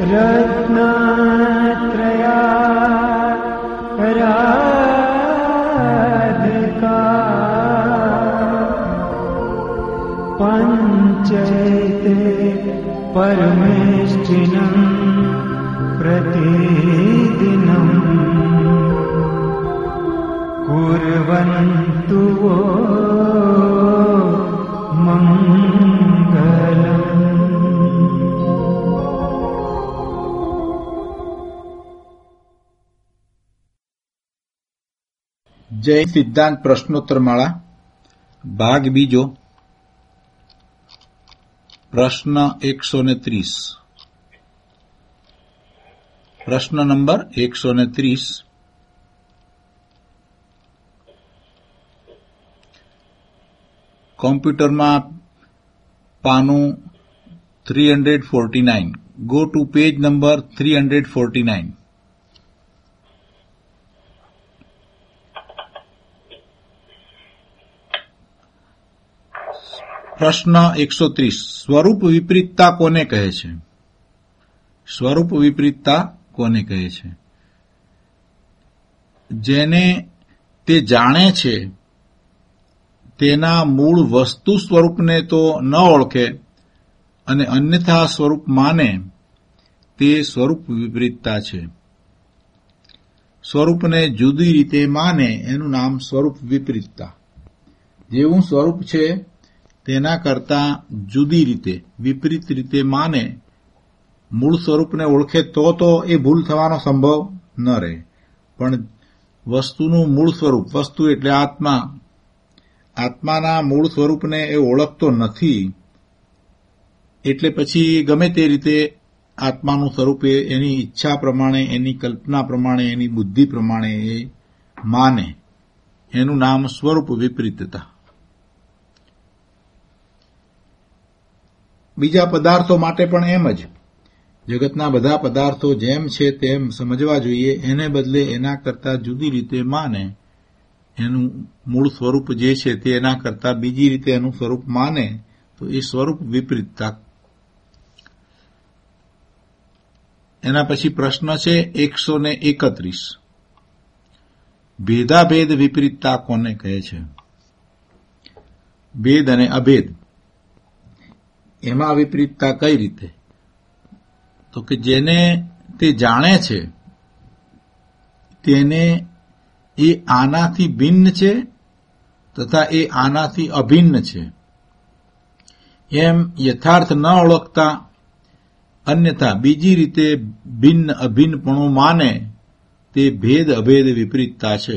पञ्चैते परमेष्ठिनम् प्रतिदिनम् कुर्वन्तु वो मङ्गलम्। जय सिद्धांत प्रश्नोत्तरमाला भाग बीजो प्रश्न 130 प्रश्न नंबर 130 कॉम्प्यूटर में पानु 349 गो टू पेज नंबर 349। प्रश्न 130 स्वरूप विपरीतता कोने कहे छे? स्वरूप विपरीतता कोने कहे छे? जेने ते जाणे छे तेना मूळ वस्तु स्वरूपने तो न ओळखे अने अन्यथा स्वरूप माने ते स्वरूप विपरीतता छे। स्वरूपने जुदी रीते माने एनुं नाम स्वरूप विपरीतता। जेवुं स्वरूप छे तेना करता जुदी रीते विपरीत रीते माने मूळ स्वरूपने ओळखे तो ए भूल थवानो संभव न रहे। पण वस्तुनुं मूळ स्वरूप वस्तु एटले आत्मा आत्माना मूळ स्वरूपने ए ओळखतो नथी एटले पछी गमे ते रीते आत्मानुं स्वरूप एनी इच्छा प्रमाणे एनी कल्पना प्रमाणे एनी बुद्धि प्रमाणे ए माने एनुं नाम स्वरूप विपरीतता। बीजा पदार्थों माटे पण एम ज जगतना बधा पदार्थो जेम छे तेम समजवा जोईए एने बदले एना करता जुदी रीते माने एनुं मूळ स्वरूप जे छे ते एना करता बीजी रीते एनुं स्वरूप माने तो ए स्वरूप विपरीतता। एना पछी प्रश्न छे 131 भेदाभेद विपरीतता कोने कहे छे? भेद अने अभेद एमां विपरीतता कई रीते? तो कि जेने ते जाणे छे तेने ए आनाथी भिन्न छे तथा ए आनाथी अभिन्न छे एम यथार्थ न ओळखता अन्यथा बीजी रीते भिन्न अभिन्नपणुं माने ते भेद अभेद विपरीतता छे।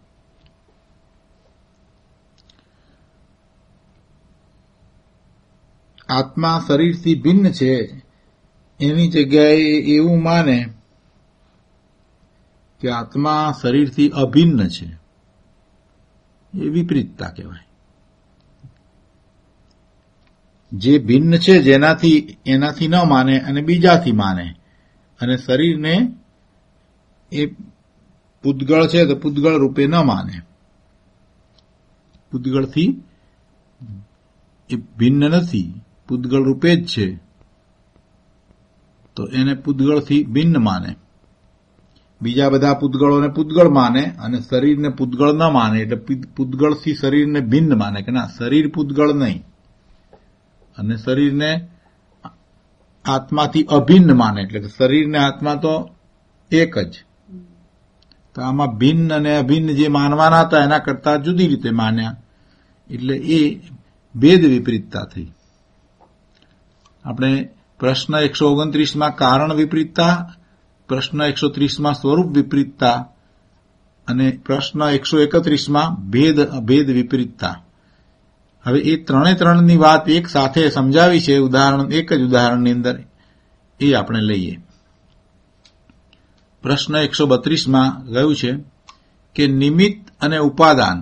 आत्मा शरीर थी भिन्न छे एनी जग्याए एवुं माने कि आत्मा शरीर थी अभिन्न छे ए विपरीतता कहेवाय। जे भिन्न छे जेनाथी एनाथी न माने अने बीजाथी माने अने शरीरने ए पूतगळ छे तो पूतगळ रूपे न माने पूतगळथी ए भिन्न नथी पूतगळ रूपे ज छे तो एने पूतगळथी भिन्न माने। बीजा बधा पूतगळोने पूतगळ माने अने शरीरने पूतगळ न माने एटले पूतगळथी शरीरने भिन्न माने के ना शरीर पूतगळ नहीं अने शरीरने आत्माथी अभिन्न माने एटले के शरीर ने आत्मा तो एक ज। तो आमां भिन्न अने अभिन्न जे मानवाना हता एना करता जुदी रीते मान्या एटले ए भेद विपरीतता थई। આપણે પ્રશ્ન 129 માં કારણ વિપરીતતા, પ્રશ્ન 130 માં સ્વરૂપ વિપરીતતા અને પ્રશ્ન 131 માં ભેદ અભેદ વિપરીતતા। હવે એ ત્રણની વાત એક સાથે સમજાવી છે ઉદાહરણ એક જ ઉદાહરણની અંદર એ આપણે લઈએ। પ્રશ્ન 132 માં કહ્યું છે કે નિમિત્ત અને ઉપાદાન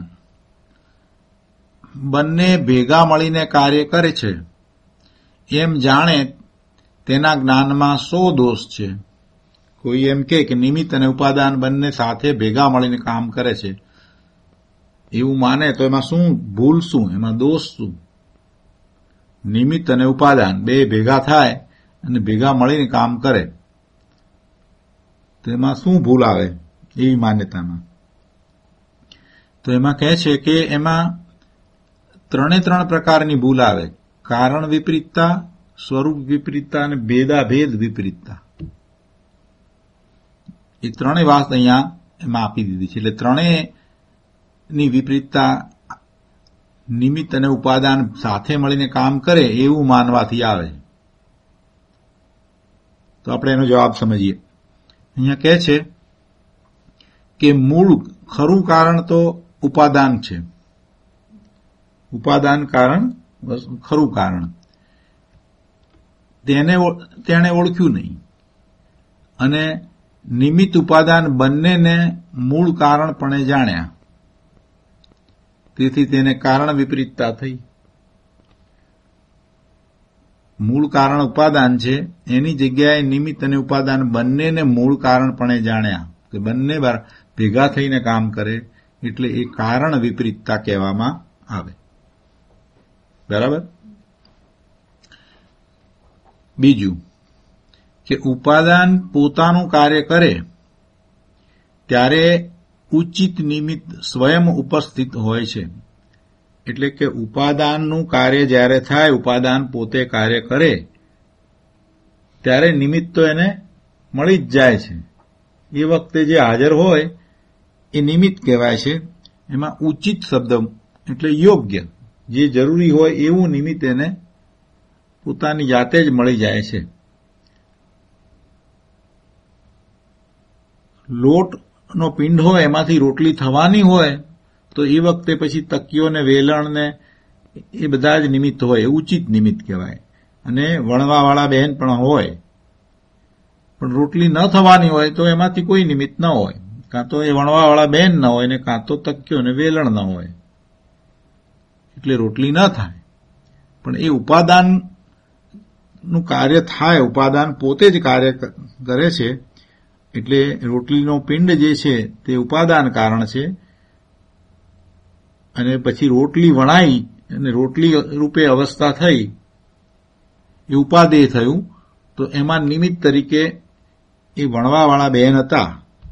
બંને ભેગા મળીને કાર્ય કરે છે एम जाणे तेना ज्ञानमा 100 दोष छे। कोई एम के निमित्त अने उपादान बंने साथे भेगा मळीने काम करे छे एवुं माने तो एमां शुं भूल शुं एमां दोष शुं? निमित्त अने उपादान बे भेगा थाय अने भेगा मळीने काम करे તો એમાં શું ભૂલ આવે એવી માન્યતામાં? તો એમાં કહે છે કે એમાં 3 પ્રકારની ભૂલ આવે: કારણ વિપરીતતા, સ્વરૂપ વિપરીતતા અને ભેદાભેદ વિપરીતતા. એ 3 વાત અહીંયા એમાં આપી દીધી છે. એટલે 3ની વિપરીતતા નિમિત્ત અને ઉપાદાન સાથે મળીને કામ કરે એવું માનવાથી આવે. તો આપણે એનો જવાબ સમજીએ. અહીંયા કહે છે કે મૂળ ખરું કારણ તો ઉપાદાન છે. ઉપાદાન કારણ ખરું કારણ તેણે ઓળખ્યું નહીં, અને નિમિત્ત ઉપાદાન બંનેને મૂળ કારણપણે જાણ્યા, તેથી તેને કારણ વિપરીતતા થઈ. મૂળ કારણ ઉપાદાન છે, એની જગ્યાએ નિમિત્ત અને ઉપાદાન બંનેને મૂળ કારણપણે જાણ્યા, કે બંને ભેગા થઈને કામ કરે, એટલે એ કારણ વિપરીતતા કહેવામાં આવે. બરાબર. બીજું કે ઉપાદાન પોતાનું કાર્ય કરે ત્યારે ઉચિત નિમિત્ત સ્વયં ઉપસ્થિત હોય છે. એટલે કે ઉપાદાનનું કાર્ય જ્યારે થાય, ઉપાદાન પોતે કાર્ય કરે ત્યારે નિમિત્ત તો એને મળી જ જાય છે. એ વખતે જે હાજર હોય એ નિમિત્ત કહેવાય છે. એમાં ઉચિત શબ્દ એટલે યોગ્ય, જે જરૂરી હોય એવું નિમિત્ત એને પોતાની જાતે જ મળી જાય છે. લોટનો પિંડ હોય, એમાંથી રોટલી થવાની હોય, તો એ વખતે પછી તકીઓ ને વેલણ ને એ બધા જ નિમિત્ત હોય, એ ઉચિત નિમિત્ત કહેવાય. અને વણવાવાળા બહેન પણ હોય, પણ રોટલી ન થવાની હોય તો એમાંથી કોઈ નિમિત્ત ન હોય. કાં તો એ વણવાવાળા બહેન ન હોય ને કાં તો તકીઓ ને વેલણ ન હોય, એટલે રોટલી ન થાય. પણ એ ઉપાદાનનું કાર્ય થાય, ઉપાદાન પોતે જ કાર્ય કરે છે, એટલે રોટલીનો પિંડ જે છે તે ઉપાદાન કારણ છે. અને પછી રોટલી વણાઈ અને રોટલી રૂપે અવસ્થા થઈ, એ ઉપાદેય થયું. તો એમાં નિમિત્ત તરીકે એ વણવાવાળા બહેન હતા.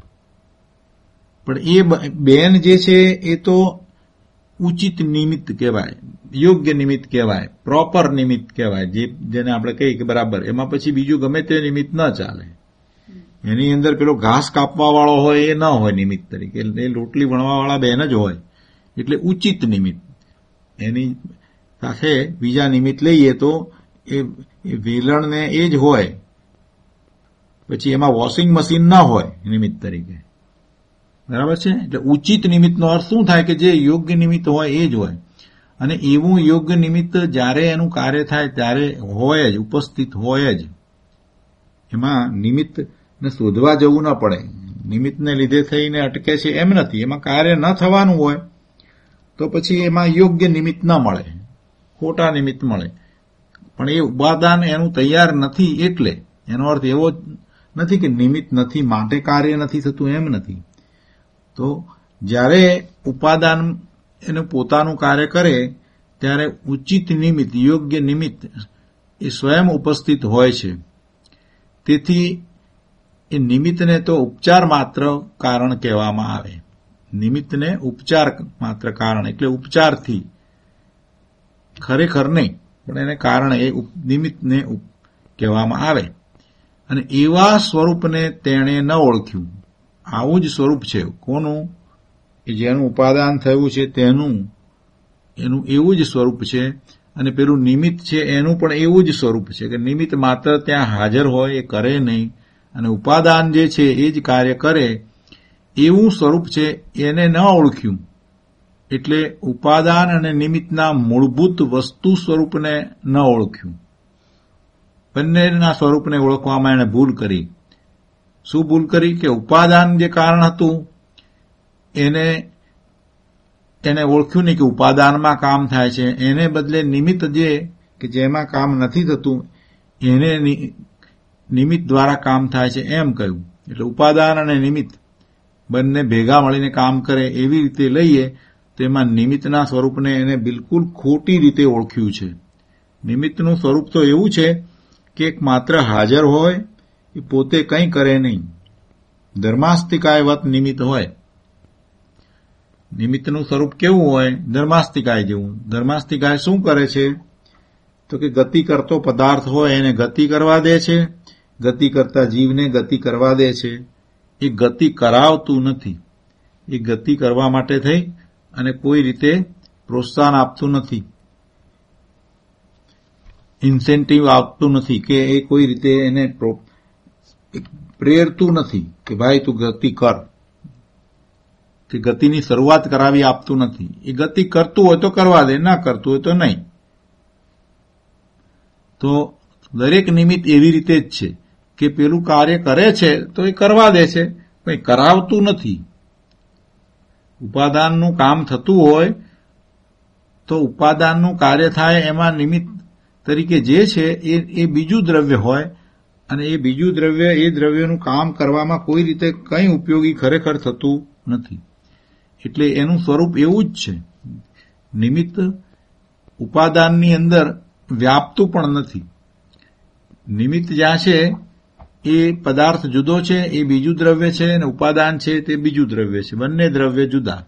પણ એ બહેન જે છે એ તો ઉચિત નિમિત્ત કહેવાય, યોગ્ય નિમિત્ત કહેવાય, પ્રોપર નિમિત્ત કહેવાય, જેને આપણે કહીએ કે બરાબર. એમાં પછી બીજું ગમે તે નિમિત્ત ન ચાલે. એની અંદર પેલો ઘાસ કાપવા વાળો હોય એ ન હોય નિમિત્ત તરીકે, એ રોટલી વણવાવાળા બહેન જ હોય, એટલે ઉચિત નિમિત્ત. એની સાથે બીજા નિમિત્ત લઈએ તો એ વેલણને એ જ હોય, પછી એમાં વોશિંગ મશીન ન હોય નિમિત્ત તરીકે. બરાબર છે. એટલે ઉચિત નિમિત્તનો અર્થ શું થાય? કે જે યોગ્ય નિમિત્ત હોય એ જ હોય. અને એવું યોગ્ય નિમિત્ત જ્યારે એનું કાર્ય થાય ત્યારે હોય જ, ઉપસ્થિત હોય જ. એમાં નિમિત્તને શોધવા જવું ન પડે. નિમિત્તને લીધે થઈને અટકે છે એમ નથી. એમાં કાર્ય ન થવાનું હોય તો પછી એમાં યોગ્ય નિમિત્ત ન મળે, ખોટા નિમિત્ત મળે. પણ એ ઉપાદાન એનું તૈયાર નથી, એટલે એનો અર્થ એવો નથી કે નિમિત્ત નથી માટે કાર્ય નથી થતું, એમ નથી. તો જ્યારે ઉપાદાન એનું પોતાનું કાર્ય કરે ત્યારે ઉચિત નિમિત્ત, યોગ્ય નિમિત્ત એ સ્વયં ઉપસ્થિત હોય છે. તેથી એ નિમિત્તને તો ઉપચાર માત્ર કારણ કહેવામાં આવે. નિમિત્તને ઉપચાર માત્ર કારણ, એટલે ઉપચારથી, ખરેખર નહીં, પણ એને કારણે એ નિમિત્તને કહેવામાં આવે. અને એવા સ્વરૂપને તેણે ન ઓળખ્યું. આવું જ સ્વરૂપ છે કોનું? કે જેનું ઉપાદાન થયું છે તેનું, એનું એવું જ સ્વરૂપ છે. અને પેલું નિમિત્ત છે એનું પણ એવું જ સ્વરૂપ છે, કે નિમિત્ત માત્ર ત્યાં હાજર હોય, એ કરે નહીં, અને ઉપાદાન જે છે એ જ કાર્ય કરે, એવું સ્વરૂપ છે. એને ન ઓળખ્યું એટલે ઉપાદાન અને નિમિત્તના મૂળભૂત વસ્તુ સ્વરૂપને ન ઓળખ્યું. બંનેના સ્વરૂપને ઓળખવામાં એણે ભૂલ કરી. શું ભૂલ કરી? કે ઉપાદાન જે કારણ હતું એને ઓળખ્યું નહીં કે ઉપાદાનમાં કામ થાય છે. એને બદલે નિમિત્ત જે કે જેમાં કામ નથી થતું એને નિમિત્ત દ્વારા કામ થાય છે એમ કહ્યું. એટલે ઉપાદાન અને નિમિત્ત બંને ભેગા મળીને કામ કરે એવી રીતે લઈએ તો એમાં નિમિત્તના સ્વરૂપને એને બિલકુલ ખોટી રીતે ઓળખ્યું છે. નિમિત્તનું સ્વરૂપ તો એવું છે કે એક માત્ર હાજર હોય, એ પોતે કંઈ કરે નહીં, ધર્માસ્તિકાયવત નિમિત્ત હોય. નિમિત્તનું સ્વરૂપ કેવું હોય? ધર્માસ્તિકાય જેવું. ધર્માસ્તિકાય શું કરે છે? તો કે ગતિ કરતો પદાર્થ હોય એને ગતિ કરવા દે છે, ગતિ કરતા જીવને ગતિ કરવા દે છે. એ ગતિ કરાવતું નથી. એ ગતિ કરવા માટે થઈ અને કોઈ રીતે પ્રોત્સાહન આપતું નથી, ઇન્સેન્ટિવ આપતું નથી, કે એ કોઈ રીતે એને પ્રેરતું નથી કે ભાઈ તું ગતિ કર, કે ગતિની શરૂઆત કરાવી આપતું નથી. એ ગતિ કરતું હોય તો કરવા દે, ના કરતું હોય તો નહીં. તો દરેક નિમિત્ત એવી રીતે જ છે કે પેલું કાર્ય કરે છે તો એ કરવા દે છે, પણ કરાવતું નથી. ઉપાદાનનું કામ થતું હોય તો ઉપાદાનનું કાર્ય થાય એમાં નિમિત્ત તરીકે જે છે એ બીજું દ્રવ્ય હોય, અને એ બીજું દ્રવ્ય એ દ્રવ્યનું કામ કરવામાં કોઈ રીતે કંઈ ઉપયોગી ખરેખર થતું નથી. એટલે એનું સ્વરૂપ એવું જ છે. નિમિત્ત ઉપાદાનની અંદર વ્યાપતું પણ નથી. નિમિત્ત જ્યાં છે એ પદાર્થ જુદો છે, એ બીજું દ્રવ્ય છે, અને ઉપાદાન છે તે બીજું દ્રવ્ય છે. બંને દ્રવ્ય જુદા.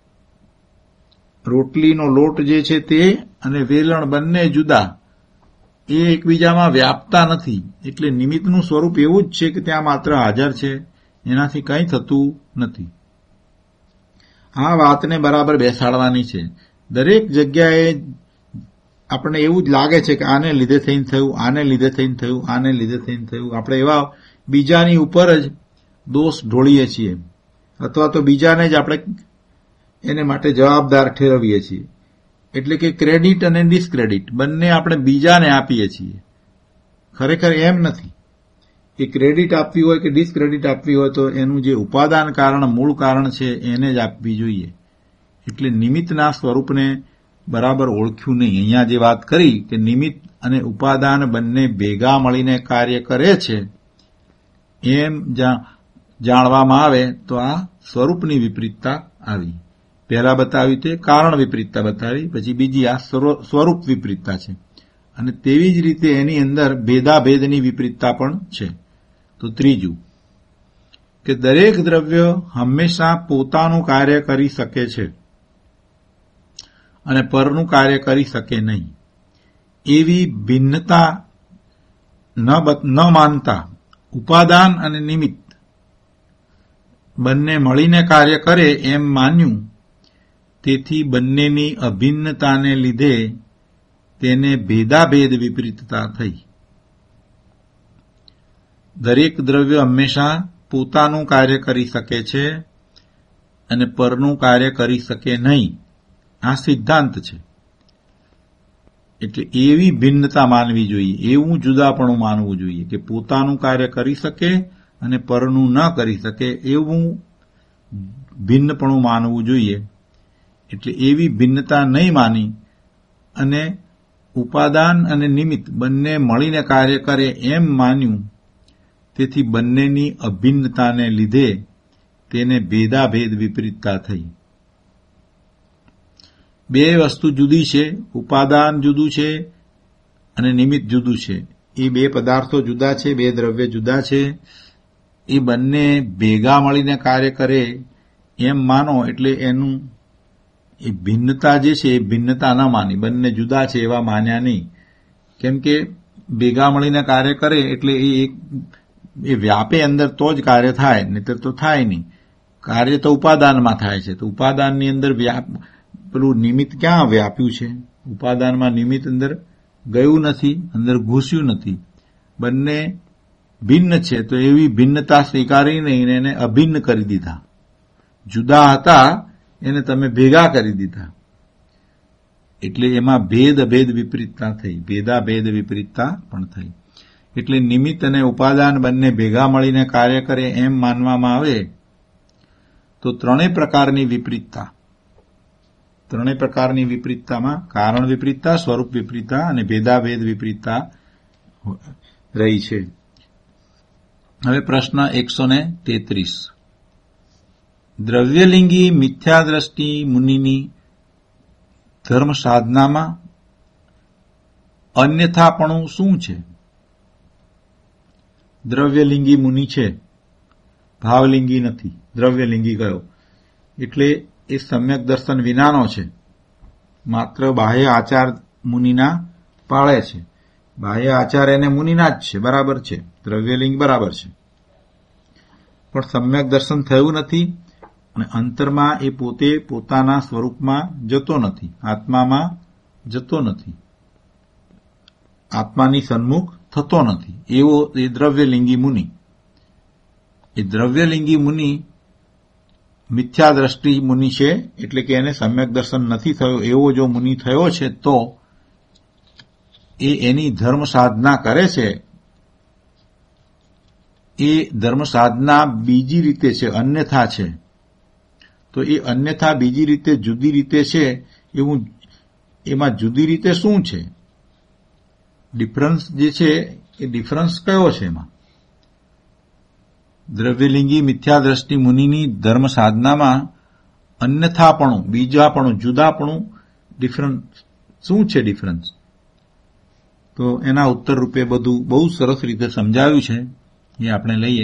રોટલીનો લોટ જે છે તે અને વેલણ બંને જુદા, એ એકબીજામાં વ્યાપતા નથી. એટલે નિમિત્તનું સ્વરૂપ એવું જ છે કે ત્યાં માત્ર હાજર છે, એનાથી કંઈ થતું નથી. આ વાતને બરાબર બેસાડવાની છે. દરેક જગ્યાએ આપણને એવું જ લાગે છે કે આને લીધે થઈને થયું, આને લીધે થઈને થયું, આને લીધે થઈને થયું. આપણે એવા બીજાની ઉપર જ દોષ ઢોળીએ છીએ, અથવા તો બીજાને જ આપણે એને માટે જવાબદાર ઠેરવીએ છીએ. એટલે કે ક્રેડિટ અને ડિસ્ક્રેડિટ બંને આપણે બીજાને આપીએ છીએ. ખરેખર એમ નથી. એ ક્રેડિટ આપવી હોય કે ડિસ્ક્રેડિટ આપવી હોય તો એનું જે ઉપાદાન કારણ, મૂળ કારણ છે એને જ આપવી જોઈએ. એટલે નિમિત્તના સ્વરૂપને બરાબર ઓળખ્યું નહીં. અહીંયા જે વાત કરી કે નિમિત્ત અને ઉપાદાન બંને ભેગા મળીને કાર્ય કરે છે, એમ જાણવામાં આવે તો આ સ્વરૂપની વિપરીતતા આવી. પહેલા બતાવ્યું તે કારણ વિપરીતતા બતાવી, પછી બીજી આ સ્વરૂપ વિપરીતતા છે. અને તેવી જ રીતે એની અંદર ભેદાભેદની વિપરીતતા પણ છે. તો ત્રીજું કે દરેક દ્રવ્ય હંમેશા પોતાનું કાર્ય કરી શકે છે અને પરનું કાર્ય કરી શકે નહીં, એવી ભિન્નતા ન માનતા ઉપાદાન અને નિમિત્ત બંને મળીને કાર્ય કરે એમ માન્યું. તેથી બંનેની અભિન્નતાને લીધે તેને ભેદાભેદ વિપરીતતા થઈ. દરેક દ્રવ્ય હંમેશા પોતાનું કાર્ય કરી શકે છે અને પરનું કાર્ય કરી શકે નહીં, આ સિદ્ધાંત છે. એટલે એવી ભિન્નતા માનવી જોઈએ, એવું જુદાપણું માનવું જોઈએ કે પોતાનું કાર્ય કરી શકે અને પરનું ન કરી શકે, એવું ભિન્નપણું માનવું જોઈએ. એટલે એવી ભિન્નતા નહીં માની અને ઉપાદાન અને નિમિત્ત બંને મળીને કાર્ય કરે એમ માન્યું. તેથી બંનેની અભિન્નતાને લીધે તેને ભેદાભેદ વિપરીતતા થઈ. બે વસ્તુ જુદી છે, ઉપાદાન જુદું છે અને નિમિત્ત જુદું છે. એ બે પદાર્થો જુદા છે, બે દ્રવ્ય જુદા છે. એ બંને ભેગા મળીને કાર્ય કરે એમ માનો એટલે એનું એ ભિન્નતા જે છે એ ભિન્નતા ન માની, બંને જુદા છે એવા માન્યા નહીં. કેમ કે ભેગા મળીને કાર્ય કરે એટલે એ વ્યાપે અંદર તો જ કાર્ય થાય, નહીતર તો થાય નહીં. કાર્ય તો ઉપાદાનમાં થાય છે, તો ઉપાદાનની અંદર પેલું નિમિત્ત ક્યાં વ્યાપ્યું છે? ઉપાદાનમાં નિમિત્ત અંદર ગયું નથી, અંદર ઘૂસ્યું નથી. બંને ભિન્ન છે, તો એવી ભિન્નતા સ્વીકારી નહીં, એને અભિન્ન કરી દીધા. જુદા હતા એને તમે ભેગા કરી દીધા. એટલે એમાં ભેદ અભેદ વિપરીતતા થઈ, ભેદાભેદ વિપરીતતા પણ થઈ. એટલે નિમિત્ત અને ઉપાદાન બંને ભેગા મળીને કાર્ય કરે એમ માનવામાં આવે તો ત્રણેય પ્રકારની વિપરીતતા, ત્રણેય પ્રકારની વિપરીતતામાં કારણ વિપરીતતા, સ્વરૂપ વિપરીતતા અને ભેદાભેદ વિપરીતતા રહી છે. હવે પ્રશ્ન 133. દ્રવ્યલિંગી મિથ્યાદ્રષ્ટિ મુનિની ધર્મ સાધનામાં અન્યથાપણું શું છે? દ્રવ્યલિંગી મુનિ છે ભાવલિંગી નથી, દ્રવ્યલિંગી ગયો. એટલે એ સમ્યક દર્શન વિનાનો છે. માત્ર બાહ્ય આચાર મુનિના પાળે છે. બાહ્ય આચાર એને મુનિના જ છે, બરાબર છે. દ્રવ્યલિંગ બરાબર છે, પણ સમ્યક દર્શન થયું નથી અને અંતરમાં એ પોતે પોતાના સ્વરૂપમાં જતો નથી, આત્મામાં જતો નથી, આત્માની સન્મુખ થતો નથી. એવો એ દ્રવ્યલિંગી મુનિ. એ દ્રવ્યલિંગી મુનિ મિથ્યા દ્રષ્ટિ મુનિ છે, એટલે કે એને સમ્યક દર્શન નથી થયો એવો જો મુનિ થયો છે તો એ એની ધર્મ સાધના કરે છે. એ ધર્મ સાધના બીજી રીતે છે, અન્યથા છે. તો એ અન્યથા બીજી રીતે જુદી રીતે છે, એવું એમાં જુદી રીતે શું છે? ડિફરન્સ જે છે એ ડિફરન્સ કયો છે એમાં? દ્રવ્યલિંગી મિથ્યા દ્રષ્ટિ મુનિની ધર્મ સાધનામાં અન્યથાપણું, બીજાપણું, જુદાપણું, ડિફરન્સ શું છે? ડિફરન્સ તો એના ઉત્તર રૂપે બધું બહુ સરસ રીતે સમજાવ્યું છે, એ આપણે લઈએ.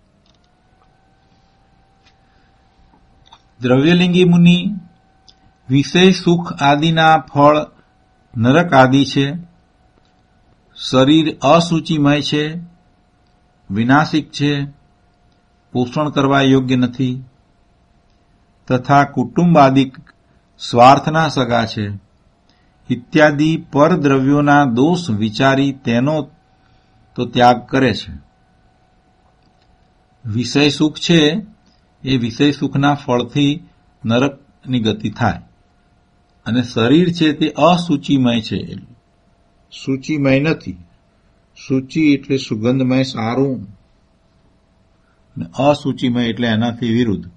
દ્રવ્યલિંગી મુનિ વિષય સુખ આદિના ફળ નરક આદિ છે. શરીર અસૂચિમય છે, વિનાશિક છે, પોષણ કરવા યોગ્ય નથી, તથા કુટુંબાદિક સ્વાર્થના સગા છે ઇત્યાદિ પરદ્રવ્યોના દોષ વિચારી તેનો તો ત્યાગ કરે છે. વિષય સુખ છે એ વિષય સુખના ફળથી નરકની ગતિ થાય, અને શરીર છે તે અસૂચિમય છે, સૂચિમય નથી. સૂચિ એટલે સુગંધમય, સારું, અને અસૂચિમય એટલે એનાથી વિરુદ્ધ.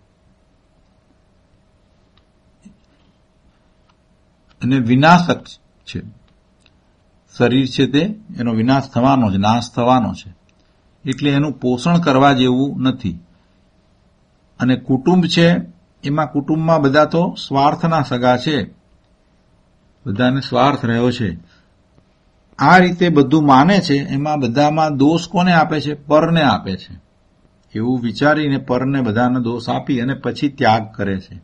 અને વિનાશક છે. શરીર છે તે એનો વિનાશ થવાનો છે, નાશ થવાનો છે, એટલે એનું પોષણ કરવા જેવું નથી. અને કુટુંબ છે, એમાં કુટુંબમાં બધા તો સ્વાર્થના સગા છે, બધાને સ્વાર્થ રહ્યો છે. આ રીતે બધું માને છે, એમાં બધામાં દોષ કોને આપે છે? પરને આપે છે. એવું વિચારીને પરને બધાને દોષ આપી અને પછી ત્યાગ કરે છે.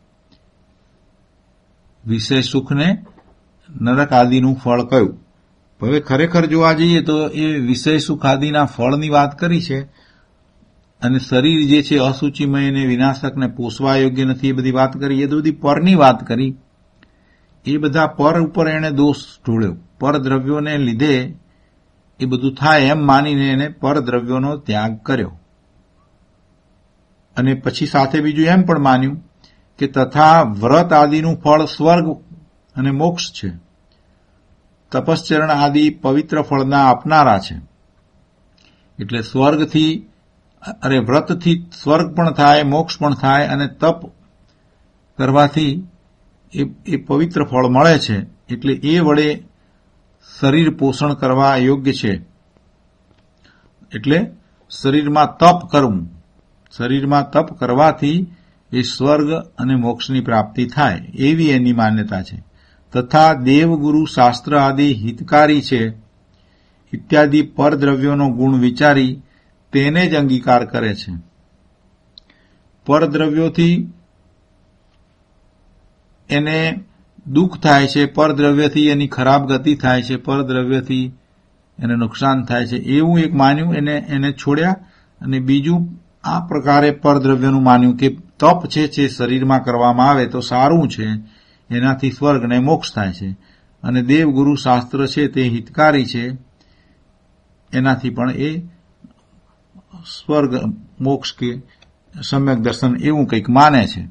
વિષય સુખને નરક આદિનું ફળ કહ્યું. હવે ખરેખર જોવા જઈએ તો એ વિષય સુખ આદિના ફળની વાત કરી છે, અને શરીર જે છે અસૂચિમય અને વિનાશકને પોષવા યોગ્ય નથી એ બધી વાત કરી. એ તો બધી પરની વાત કરી. એ બધા પર ઉપર એણે દોષ ઢોળ્યો. પરદ્રવ્યોને લીધે એ બધું થાય એમ માનીને એને પરદ્રવ્યોનો ત્યાગ કર્યો. અને પછી સાથે બીજું એમ પણ માન્યું કે તથા વ્રત આદિનું ફળ સ્વર્ગ અને મોક્ષ છે. તપશ્ચરણ આદિ પવિત્ર ફળના આપનારા છે. એટલે સ્વર્ગથી વ્રતથી સ્વર્ગ પણ થાય, મોક્ષ પણ થાય, અને તપ કરવાથી એ પવિત્ર ફળ મળે છે. એટલે એ વડે શરીર પોષણ કરવા યોગ્ય છે. એટલે શરીરમાં તપ કરવું, શરીરમાં તપ કરવાથી એ સ્વર્ગ અને મોક્ષની પ્રાપ્તિ થાય, એવી એની માન્યતા છે. તથા દેવગુરુ શાસ્ત્ર આદિ હિતકારી છે ઇત્યાદિ પરદ્રવ્યોનો ગુણ વિચારી તેને જ અંગીકાર કરે છે. પરદ્રવ્યોથી એને દુઃખ થાય છે, પરદ્રવ્યથી એની ખરાબ ગતિ થાય છે, પરદ્રવ્યથી એને નુકસાન થાય છે, એવું એક માન્યું, એને છોડ્યા. અને બીજું આ પ્રકારે પરદ્રવ્યનું માન્યું કે તપ છે જે શરીરમાં કરવામાં આવે તો સારું છે, એનાથી સ્વર્ગ અને મોક્ષ થાય છે, અને દેવગુરુ શાસ્ત્ર છે તે હિતકારી છે, એનાથી પણ એ સ્વર્ગ, મોક્ષ કે સમ્યક દર્શન એવું કંઈક માને છે.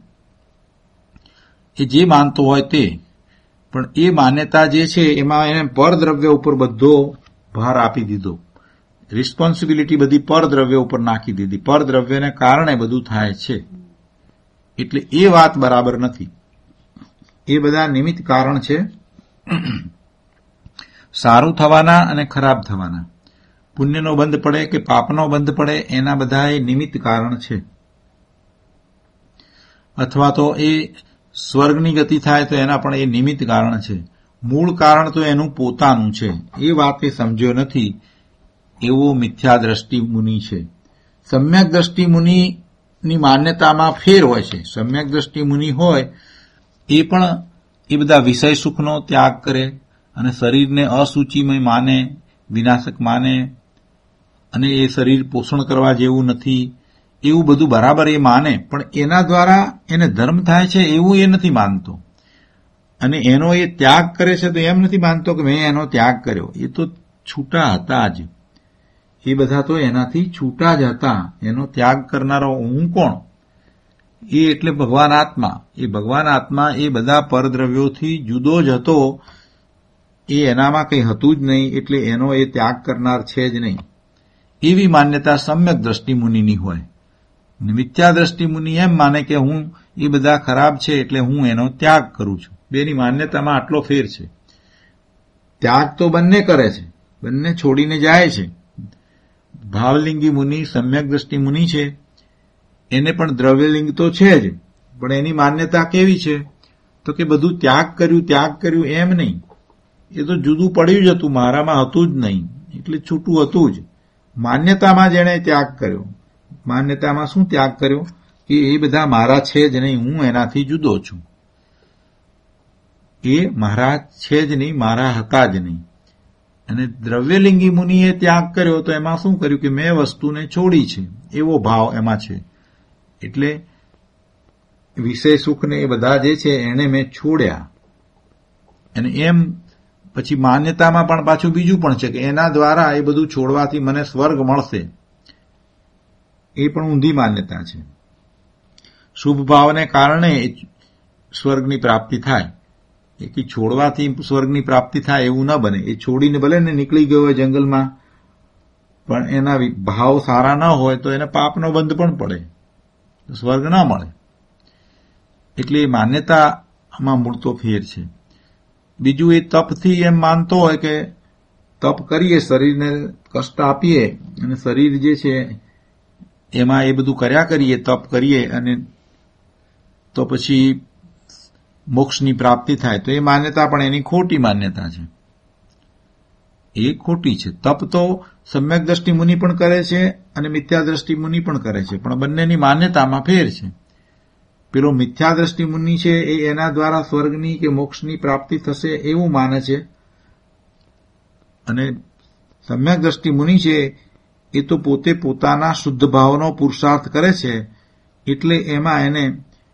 એ જે માનતો હોય તે, પણ એ માન્યતા જે છે એમાં એને પરદ્રવ્ય ઉપર બધો ભાર આપી દીધો. રિસ્પોન્સિબિલિટી બધી પરદ્રવ્ય ઉપર નાખી દીધી. પરદ્રવ્યને કારણે બધું થાય છે, એટલે એ વાત બરાબર નથી. એ બધા નિમિત્ત કારણ છે, સારું થવાના અને ખરાબ થવાના. પુણ્યનો બંધ પડે કે પાપનો બંધ પડે, એના બધા એ નિમિત્ત કારણ છે. અથવા તો એ સ્વર્ગની ગતિ થાય તો એના પણ એ નિમિત્ત કારણ છે. મૂળ કારણ તો એનું પોતાનું છે. એ વાત એ સમજ્યો નથી એવો મિથ્યા દ્રષ્ટિ મુનિ છે. સમ્યક દ્રષ્ટિ મુનિની માન્યતામાં ફેર હોય છે. સમ્યક દ્રષ્ટિ મુનિ હોય એ પણ એ બધા વિષય સુખનો ત્યાગ કરે અને શરીરને અસૂચિમય માને, વિનાશક માને, અને એ શરીર પોષણ કરવા જેવું નથી એવું બધું બરાબર એ માને, પણ એના દ્વારા એને ધર્મ થાય છે એવું એ નથી માનતો. અને એનો એ ત્યાગ કરે છે તો એમ નથી માનતો કે મેં એનો ત્યાગ કર્યો. એ તો છૂટા હતા જ, એ બધા તો એનાથી છૂટા જ હતા. એનો ત્યાગ કરનારો હું કોણ? એ એટલે ભગવાન આત્મા. એ ભગવાન આત્મા એ બધા પરદ્રવ્યોથી જુદો જ હતો. એ એનામાં કંઈ હતું જ નહીં, એટલે એનો એ ત્યાગ કરનાર છે જ નહીં. એવી માન્યતા સમ્યક દ્રષ્ટિ મુનિની હોય. મિથ્યા દ્રષ્ટિ મુનિ એમ માને કે હું એ બધા ખરાબ છે એટલે હું એનો ત્યાગ કરું છું. બેની માન્યતામાં આટલો ફેર છે. ત્યાગ તો બંને કરે છે, બંને છોડીને જાય છે. ભાવલિંગી મુનિ સમ્યક દ્રષ્ટિ મુનિ છે, એને પણ દ્રવ્યલિંગ તો છે જ, પણ એની માન્યતા કેવી છે તો કે બધું ત્યાગ કર્યું એમ નહીં. એ તો જુદું પડ્યું જ હતું, મારામાં હતું જ નહીં, એટલે છૂટું હતું જ. માન્યતામાં જ એણે ત્યાગ કર્યો. માન્યતામાં શું ત્યાગ કર્યો કે એ બધા મારા છે જ નહીં, હું એનાથી જુદો છું. એ મારા છે જ નહીં, મારા હતા જ નહીં. અને દ્રવ્યલિંગી મુનિએ ત્યાગ કર્યો તો એમાં શું કર્યું કે મેં વસ્તુને છોડી છે એવો ભાવ એમાં છે. એટલે વિષય સુખને એ બધા જે છે એને મેં છોડ્યા. અને એમ પછી માન્યતામાં પણ પાછું બીજું પણ છે કે એના દ્વારા એ બધું છોડવાથી મને સ્વર્ગ મળશે. એ પણ ઊંધી માન્યતા છે. શુભ ભાવને કારણે સ્વર્ગની પ્રાપ્તિ થાય, એ કે છોડવાથી સ્વર્ગની પ્રાપ્તિ થાય એવું ન બને. એ છોડીને ભલે ને નીકળી ગયો હોય જંગલમાં, પણ એના ભાવ સારા ન હોય તો એને પાપનો બંધ પણ પડે, સ્વર્ગ ન મળે. એટલે એ માન્યતામાં મૂળતો ફેર છે. બીજું એ તપથી એમ માનતો હોય કે તપ કરીએ, શરીરને કષ્ટ આપીએ અને શરીર જે છે એમાં એ બધું કર્યા કરીએ, તપ કરીએ અને તો પછી મોક્ષની પ્રાપ્તિ થાય. તો એ માન્યતા પણ એની ખોટી માન્યતા છે, એ ખોટી છે. તપ તો સમ્યક દ્રષ્ટિ મુનિ પણ કરે છે અને મિથ્યા દ્રષ્ટિ મુનિ પણ કરે છે, પણ બંનેની માન્યતામાં ફેર છે. પેલો મિથ્યા દ્રષ્ટિ મુનિ છે એ એના દ્વારા સ્વર્ગની કે મોક્ષની પ્રાપ્તિ થશે એવું માને છે, અને સમ્યક દ્રષ્ટિ મુનિ છે એ તો પોતે પોતાના શુદ્ધ ભાવનો પુરુષાર્થ કરે છે, એટલે એમાં એને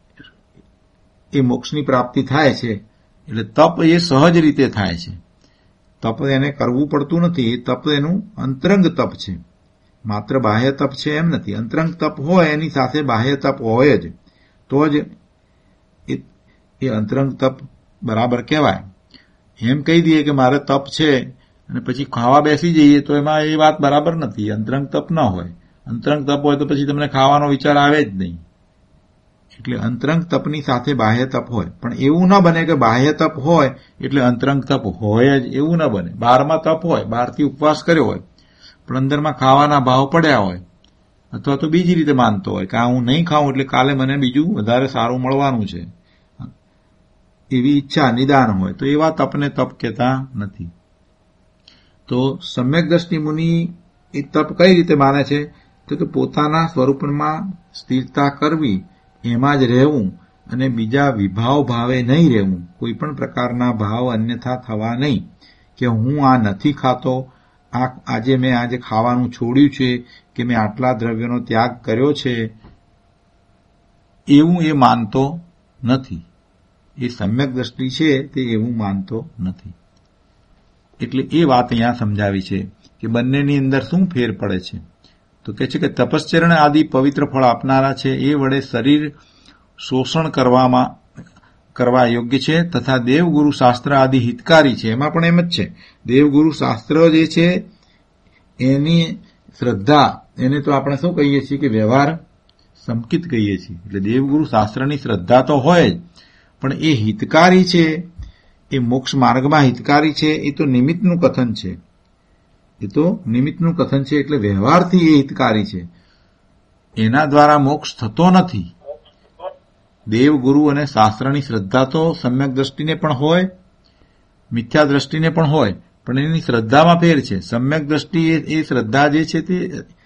એ મોક્ષની પ્રાપ્તિ થાય છે. એટલે તપ એ સહજ રીતે થાય છે. તપ એને કરવું પડતું નથી. એ તપ એનું અંતરંગ તપ છે, માત્ર બાહ્ય તપ છે એમ નથી. અંતરંગ તપ હોય એની સાથે બાહ્ય તપ હોય જ, તો જ એ અંતરંગ તપ બરાબર કહેવાય. એમ કહી દઈએ કે મારે તપ છે અને પછી ખાવા બેસી જઈએ તો એમાં એ વાત બરાબર નથી. અંતરંગ તપ ન હોય. અંતરંગ તપ હોય તો પછી તમને ખાવાનો વિચાર આવે જ નહીં. એટલે અંતરંગ તપની સાથે બાહ્ય તપ હોય. પણ એવું ન બને કે બાહ્ય તપ હોય એટલે અંતરંગ તપ હોય જ, એવું ન બને. બહારમાં તપ હોય, બહારથી ઉપવાસ કર્યો હોય, પણ અંદરમાં ખાવાના ભાવ પડ્યા હોય, અથવા તો બીજી રીતે માનતો હોય કે આ હું નહીં ખાઉં એટલે કાલે મને બીજું વધારે સારું મળવાનું છે, એવી ઈચ્છા નિદાન હોય, તો એવા તપને તપ કહેતા નથી. તો સમ્યક દ્રષ્ટિ મુનિ એ તપ કઈ રીતે માને છે તો કે પોતાના સ્વરૂપમાં સ્થિરતા કરવી, એમાં જ રહેવું અને બીજા વિભાવ ભાવે નહીં રહેવું. કોઈ પણ પ્રકારના ભાવ અન્યથા થવા નહીં કે હું આ નથી ખાતો, મેં આજે ખાવાનું છોડ્યું છે કે મેં આટલા દ્રવ્યનો ત્યાગ કર્યો છે, એવું એ માનતો નથી. એ સમ્યક દ્રષ્ટિ છે તે એવું માનતો નથી. એટલે એ વાત અહીંયા સમજાવી છે કે બંનેની અંદર શું ફેર પડે છે. તો કહે છે કે તપશ્ચરણ આદિ પવિત્ર ફળ આપનારા છે એ વડે શરીર શોષણ કરવા યોગ્ય છે, તથા દેવગુરુ શાસ્ત્ર આદિ હિતકારી છે. એમાં પણ એમ જ છે, દેવગુરુ શાસ્ત્ર જે છે એની શ્રદ્ધા, એને તો આપણે શું કહીએ છીએ કે વ્યવહાર સંકિત કહીએ છીએ. એટલે દેવગુરુ શાસ્ત્રની શ્રદ્ધા તો હોય જ, પણ એ હિતકારી છે, એ મોક્ષ માર્ગમાં હિતકારી છે, એ તો નિમિત્તનું કથન છે. એ તો નિમિત્તનું કથન છે, એટલે વ્યવહારથી એ હિતકારી છે. એના દ્વારા મોક્ષ થતો નથી. દેવગુરુ અને શાસ્ત્રની શ્રદ્ધા તો સમ્યક દ્રષ્ટિને પણ હોય, મિથ્યા દ્રષ્ટિને પણ હોય, પણ એની શ્રદ્ધામાં ફેર છે. સમ્યક દ્રષ્ટિ એ શ્રદ્ધા જે છે તે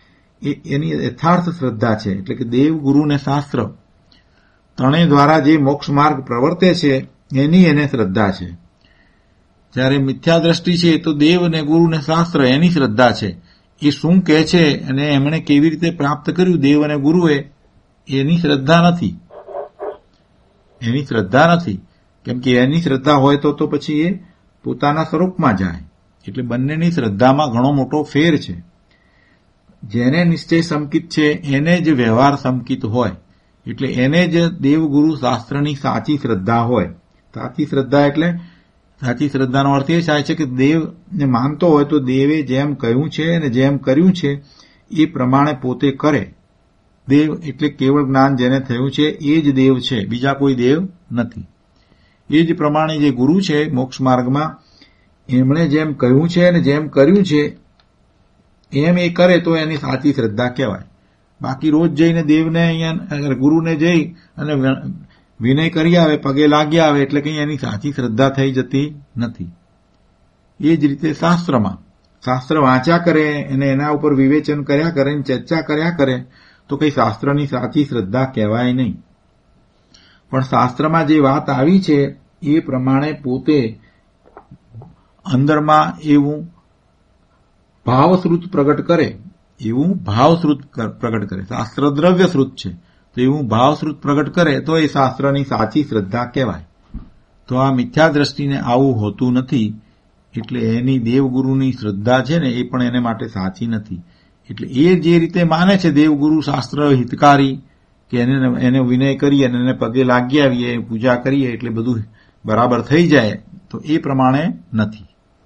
એની યથાર્થ શ્રદ્ધા છે. એટલે કે દેવ, ગુરુ ને શાસ્ત્ર ત્રણેય દ્વારા જે મોક્ષ માર્ગ પ્રવર્તે છે એની એને શ્રદ્ધા છે. જ્યારે મિથ્યા દ્રષ્ટિ છે તો દેવ ને ગુરુ ને શાસ્ત્ર એની શ્રદ્ધા છે. એ શું કહે છે અને એમણે કેવી રીતે પ્રાપ્ત કર્યું દેવ અને ગુરુએ, એની શ્રદ્ધા નથી. એની શ્રદ્ધા નથી. કેમ કે એની શ્રદ્ધા હોય તો પછી એ પોતાના સ્વરૂપમાં જાય. એટલે બંનેની શ્રદ્ધામાં ઘણો મોટો ફેર છે. જેને નિશ્ચય સંકિત છે એને જ વ્યવહાર સંકિત હોય. એટલે એને જ દેવગુરુ શાસ્ત્રની સાચી શ્રદ્ધા હોય. સાચી શ્રદ્ધા એટલે સાચી શ્રદ્ધાનો અર્થ એ થાય છે કે દેવને માનતો હોય તો દેવે જેમ કહ્યું છે અને જેમ કર્યું છે એ પ્રમાણે પોતે કરે. દેવ એટલે કેવળ જ્ઞાન જેને થયું છે એ જ દેવ છે, બીજા કોઈ દેવ નથી. એ જ પ્રમાણે જે ગુરુ છે મોક્ષ માર્ગમાં, એમણે જેમ કહ્યું છે અને જેમ કર્યું છે એમ એ કરે તો એની સાચી શ્રદ્ધા કહેવાય. બાકી રોજ જઈને દેવને અહીંયા ગુરુને જઈ અને વિનય કરી આવે, પગે લાગ્યા આવે એટલે કંઈ એની સાચી શ્રદ્ધા થઈ જતી નથી. એ જ રીતે શાસ્ત્રમાં શાસ્ત્ર વાંચ્યા કરે અને એના ઉપર વિવેચન કર્યા કરે, ચર્ચા કર્યા કરે તો કંઈ શાસ્ત્રની સાચી શ્રદ્ધા કહેવાય નહીં. પણ શાસ્ત્રમાં જે વાત આવી છે એ પ્રમાણે પોતે અંદરમાં એવું ભાવશ્રુત પ્રગટ કરે, એવું ભાવશ્રુત પ્રગટ કરે. શાસ્ત્ર દ્રવ્યશ્રુત છે તો એવું ભાવશ્રુત પ્રગટ કરે તો એ શાસ્ત્રની સાચી શ્રદ્ધા કહેવાય. તો આ મિથ્યા દ્રષ્ટિને આવું હોતું નથી. એટલે એની દેવગુરુની શ્રદ્ધા છે ને એ પણ એને માટે સાચી નથી. એટલે એ જે રીતે માને છે દેવગુરુ શાસ્ત્ર હિતકારી, કે એને વિનય કરીએ અને એને પગે લાગી આવીએ, પૂજા કરીએ એટલે બધું બરાબર થઈ જાય, તો એ પ્રમાણે નથી.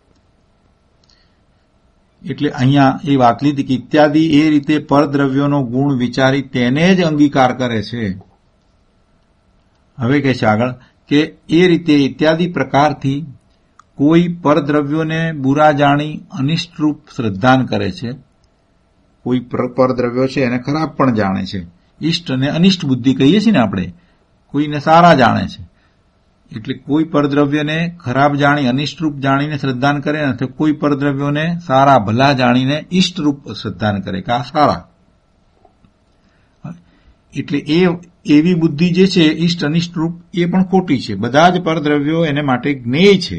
એટલે અહીંયા એ વાત લીધી કે ઇત્યાદિ એ રીતે પરદ્રવ્યોનો ગુણ વિચારી તેને જ અંગીકાર કરે છે. હવે કહે છે આગળ કે એ રીતે ઇત્યાદિ પ્રકારથી કોઈ પરદ્રવ્યોને બુરા જાણી અનિષ્ટરૂપ શ્રદ્ધાન કરે છે. કોઈ પરદ્રવ્યો છે એને ખરાબ પણ જાણે છે. ઇષ્ટ અને અનિષ્ટ બુદ્ધિ કહીએ છીએ ને આપણે, કોઈને સારા જાણે છે. એટલે કોઈ પરદ્રવ્યને ખરાબ જાણી અનિષ્ટરૂપ જાણીને શ્રદ્ધાન કરે, અથવા કોઈ પરદ્રવ્યોને સારા ભલા જાણીને ઇષ્ટરૂપ શ્રદ્ધાન કરે કે આ સારા. એટલે એ એવી બુદ્ધિ જે છે ઇષ્ટ અનિષ્ટરૂપ એ પણ ખોટી છે. બધા જ પરદ્રવ્યો એને માટે જ્ઞેય છે.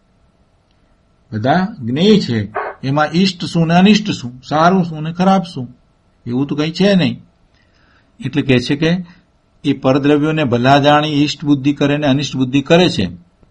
બધા જ્ઞેય છે. એમાં ઇષ્ટ શું ને અનિષ્ટ શું, સારું શું ને ખરાબ શું, એવું તો કંઈ છે નહીં. એટલે કહે છે કે એ પરદ્રવ્યોને ભલા જાણી ઇષ્ટ બુદ્ધિ કરે ને અનિષ્ટ બુદ્ધિ કરે છે.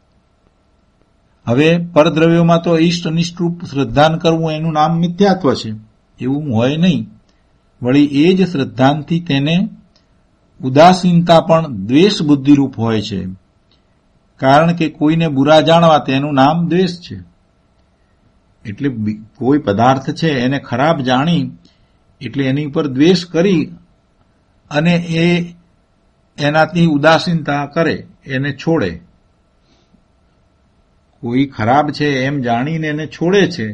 હવે પરદ્રવ્યોમાં તો ઇષ્ટ અનિષ્ટરૂપ શ્રદ્ધાન કરવું એનું નામ મિથ્યાત્વ છે, એવું હોય નહીં. વળી એ જ શ્રદ્ધાનથી તેને ઉદાસીનતા પણ દ્વેષ બુદ્ધિરૂપ હોય છે. કારણ કે કોઈને બુરા જાણવા તેનું નામ દ્વેષ છે. એટલે કોઈ પદાર્થ છે એને ખરાબ જાણી એટલે એની ઉપર દ્વેષ કરી અને એનાથી ઉદાસીનતા કરે, એને છોડે. કોઈ ખરાબ છે એમ જાણીને એને છોડે છે.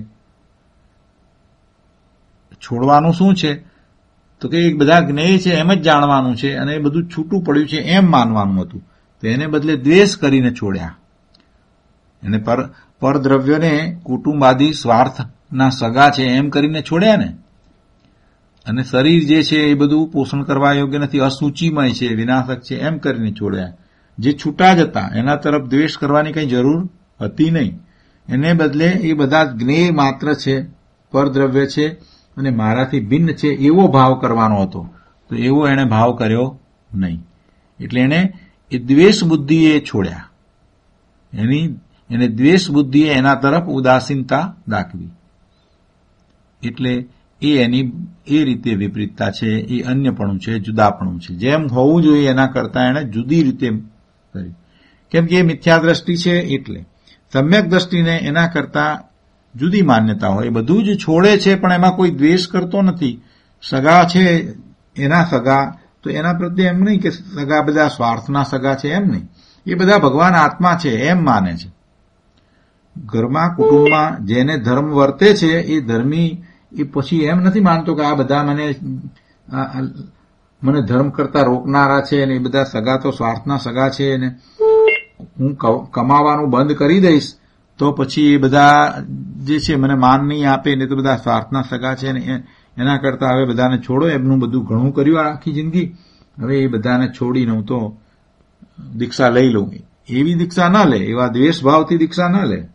છોડવાનું શું છે તો કે બધા જ્ઞેય છે એમ જ જાણવાનું છે અને એ બધું છૂટું પડ્યું છે એમ માનવાનું હતું, તો એને બદલે દ્વેષ કરીને છોડ્યા. એને પરદ્રવ્યોને કુટુંબાદી સ્વાર્થના સગા છે એમ કરીને છોડ્યા ને. અને શરીર જે છે એ બધું પોષણ કરવા યોગ્ય નથી, અસૂચિમય છે, વિનાશક છે એમ કરીને છોડ્યા. જે છૂટા જ હતા એના તરફ દ્વેષ કરવાની કંઈ જરૂર હતી નહીં. એને બદલે એ બધા જ્ઞેય માત્ર છે, પરદ્રવ્ય છે અને મારાથી ભિન્ન છે એવો ભાવ કરવાનો હતો, તો એવો એણે ભાવ કર્યો નહીં. એટલે એને એ દ્વેષ બુદ્ધિએ છોડ્યા. એને દ્વેષ બુદ્ધિએ એના તરફ ઉદાસીનતા દાખવી. એટલે એ એની એ રીતે વિપરીતતા છે, એ અન્યપણું છે, જુદાપણું છે. જેમ હોવું જોઈએ એના કરતાં એણે જુદી રીતે કરી. કેમ કે એ મિથ્યા દ્રષ્ટિ છે. એટલે સમ્યક દ્રષ્ટિને એના કરતાં જુદી માન્યતા હોય. એ બધું જ છોડે છે પણ એમાં કોઈ દ્વેષ કરતો નથી. સગા છે એના સગા, તો એના પ્રત્યે એમ નહીં કે સગા બધા સ્વાર્થના સગા છે એમ નહીં. એ બધા ભગવાન આત્મા છે એમ માને છે. ઘરમાં કુટુંબમાં જેને ધર્મ વર્તે છે એ ધર્મી એ પછી એમ નથી માનતો કે આ બધા મને ધર્મ કરતા રોકનારા છે અને એ બધા સગા તો સ્વાર્થના સગા છે અને હું કમાવાનું બંધ કરી દઈશ તો પછી એ બધા જે છે મને માન નહીં આપે ને તો બધા સ્વાર્થના સગા છે ને એના કરતાં હવે બધાને છોડો, એમનું બધું ઘણું કર્યું આખી જિંદગી, હવે એ બધાને છોડીને હું તો દીક્ષા લઈ લઉં. એવી દીક્ષા ના લે, એવા દ્વેષભાવથી દીક્ષા ના લે.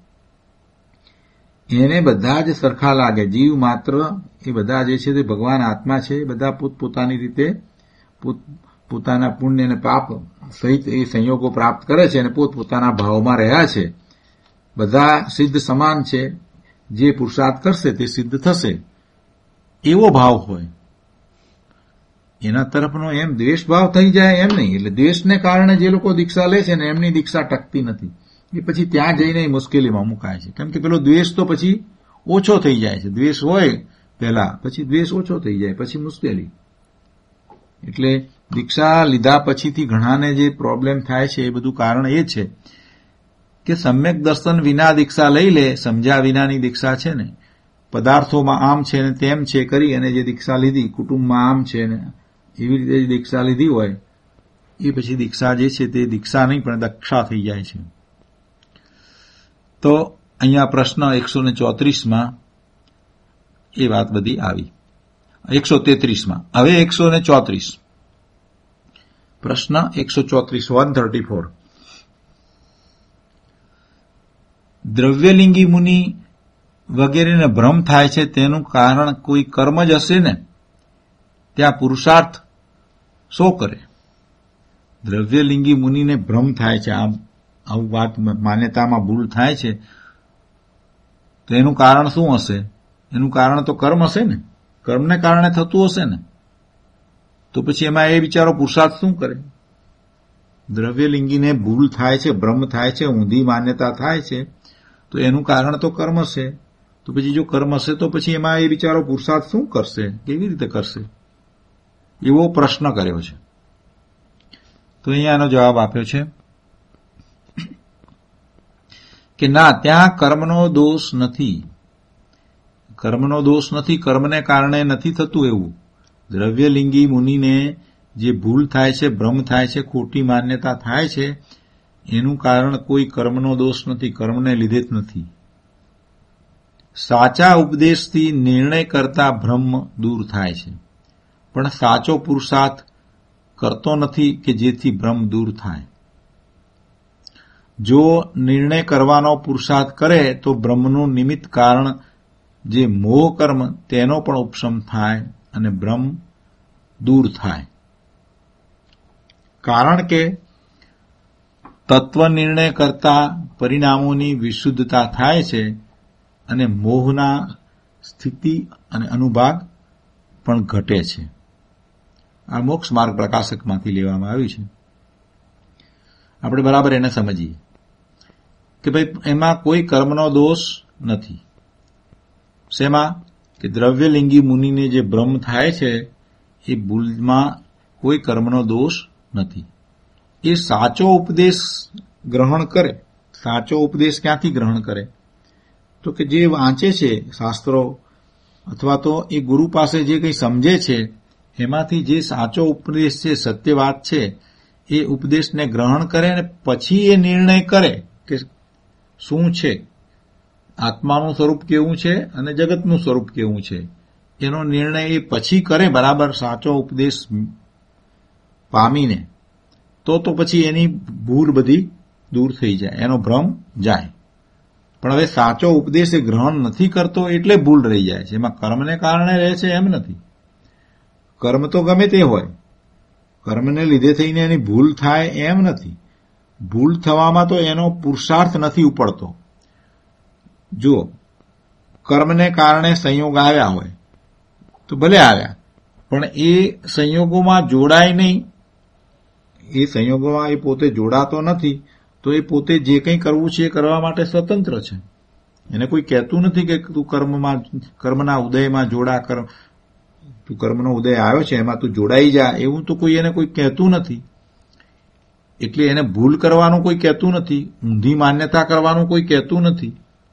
એને બધા જ સરખા લાગે, જીવ માત્ર એ બધા જે છે તે ભગવાન આત્મા છે. બધા પોતપોતાની રીતે પોતાના પુણ્ય અને પાપ સહિત એ સંયોગો પ્રાપ્ત કરે છે અને પોતપોતાના ભાવમાં રહ્યા છે. બધા સિદ્ધ સમાન છે. જે પુરુષાર્થ કરશે તે સિદ્ધ થશે, એવો ભાવ હોય. એના તરફનો એમ દ્વેષભાવ થઈ જાય એમ નહીં. એટલે દ્વેષને કારણે જે લોકો દીક્ષા લે છે ને એમની દીક્ષા ટકતી નથી. એ પછી ત્યાં જઈને મુશ્કેલીમાં મુકાય છે. કેમ કે પેલો દ્વેષ તો પછી ઓછો થઈ જાય છે. દ્વેષ હોય પહેલા, પછી દ્વેષ ઓછો થઈ જાય, પછી મુશ્કેલી. એટલે દીક્ષા લીધા પછીથી ઘણાને જે પ્રોબ્લેમ થાય છે એ બધું કારણ એ છે કે સમ્યક દર્શન વિના દીક્ષા લઈ લે, સમજ્યા વિનાની દીક્ષા છે ને, પદાર્થોમાં આમ છે ને તેમ છે કરી અને જે દીક્ષા લીધી, કુટુંબમાં આમ છે ને એવી રીતે દીક્ષા લીધી હોય, એ પછી દીક્ષા જે છે તે દીક્ષા નહીં પણ દક્ષા થઈ જાય છે. તો અહીંયા પ્રશ્ન 134માં એ વાત બધી આવી. 133માં. હવે 134. પ્રશ્ન 134, 134. દ્રવ્યલિંગી મુનિ વગેરેને ભ્રમ થાય છે તેનું કારણ કોઈ કર્મ જ હશે ને? ત્યાં પુરુષાર્થ શો કરે? દ્રવ્યલિંગી મુનિને ભ્રમ થાય છે, આવું વાત માન્યતામાં ભૂલ થાય છે, તો એનું કારણ શું હશે? એનું કારણ તો કર્મ હશે ને, કર્મને કારણે થતું હશે ને. તો પછી એમાં એ બિચારો પુરુષાર્થ શું કરે? દ્રવ્યલિંગીને ભૂલ થાય છે, ભ્રમ થાય છે, ઊંધી માન્યતા થાય છે, તો એનું કારણ તો કર્મ છે. તો પછી જો કર્મ હશે તો પછી એમાં એ બિચારો પુરુષાર્થ શું કરશે? કેવી રીતે કરશે? એવો પ્રશ્ન કર્યો છે. તો અહીંયાનો જવાબ આપ્યો છે કે ના, ત્યાં કર્મનો દોષ નથી. કર્મનો દોષ નથી, કર્મને કારણે નથી થતું એવું. દ્રવ્યલિંગી મુનિને જે ભૂલ થાય છે, ભ્રમ થાય છે, ખોટી માન્યતા થાય છે, એનું કારણ કોઈ કર્મનો દોષ નથી, કર્મને લીધે જ નથી. સાચા ઉપદેશથી નિર્ણય કરતા ભ્રમ દૂર થાય છે, પણ સાચો પુરુષાર્થ કરતો નથી કે જેથી ભ્રમ દૂર થાય. જો નિર્ણય કરવાનો પુરુષાર્થ કરે તો બ્રહ્મનું નિમિત્ત કારણ જે મોહ કર્મ તેનો પણ ઉપશમ થાય અને ભ્રમ દૂર થાય. કારણ કે તત્વ નિર્ણય કરતા પરિણામોની વિશુદ્ધતા થાય છે અને મોહના સ્થિતિ અને અનુભાગ પણ ઘટે છે. આ મોક્ષ માર્ગ પ્રકાશકમાંથી લેવામાં આવ્યું છે. આપણે બરાબર એને સમજીએ કે ભાઈ એમાં કોઈ કર્મનો દોષ નથી. શેમાં? કે દ્રવ્યલિંગી મુનિને જે ભ્રમ થાય છે એ ભૂલમાં કોઈ કર્મનો દોષ નથી. એ સાચો ઉપદેશ ગ્રહણ કરે. સાચો ઉપદેશ ક્યાંથી ગ્રહણ કરે? તો કે જે વાંચે છે શાસ્ત્રો અથવા તો એ ગુરુ પાસે જે કંઈ સમજે છે એમાંથી જે સાચો ઉપદેશ છે, સત્ય વાત છે, એ ઉપદેશને ગ્રહણ કરે અને પછી એ નિર્ણય કરે કે શું છે, આત્માનું સ્વરૂપ કેવું છે અને જગતનું સ્વરૂપ કેવું છે. એનો નિર્ણય એ પછી કરે બરાબર સાચો ઉપદેશ પામીને, તો પછી એની ભૂલ બધી દૂર થઈ જાય, એનો ભ્રમ જાય. પણ હવે સાચો ઉપદેશ એ ગ્રહણ નથી કરતો એટલે ભૂલ રહી જાય છે. એમાં કર્મને કારણે રહે છે એમ નથી. કર્મ તો ગમે તે હોય, કર્મને લીધે થઈને એની ભૂલ થાય એમ નથી. ભૂલ થવામાં તો એનો પુરુષાર્થ નથી ઉપડતો. જો કર્મને કારણે સંયોગ આવ્યા હોય તો ભલે આવ્યા, પણ એ સંયોગોમાં જોડાય નહીં. એ સંયોગોમાં એ પોતે જોડાતો નથી, તો એ પોતે જે કંઈ કરવું છે એ કરવા માટે સ્વતંત્ર છે. એને કોઈ કહેતું નથી કે તું કર્મના ઉદયમાં જોડા, તું કર્મનો ઉદય આવ્યો છે એમાં તું જોડાઈ જા, એવું તો કોઈ એને કોઈ કહેતું નથી. એટલે એને ભૂલ કરવાનું કોઈ કહેતું નથી, ઊંધી માન્યતા કરવાનું કોઈ કહેતું નથી.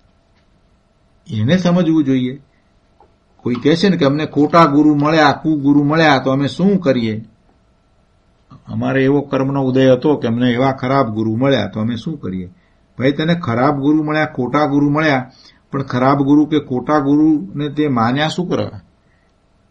એને સમજવું જોઈએ. કોઈ કહે છે ને કે અમને ખોટા ગુરુ મળ્યા, કુગુરુ મળ્યા, તો અમે શું કરીએ? અમારે એવો કર્મનો ઉદય હતો કે અમને એવા ખરાબ ગુરુ મળ્યા, તો અમે શું કરીએ? ભાઈ, તને ખરાબ ગુરુ મળ્યા, ખોટા ગુરુ મળ્યા, પણ ખરાબ ગુરુ કે ખોટા ગુરુને તે માન્યા શું કરવા?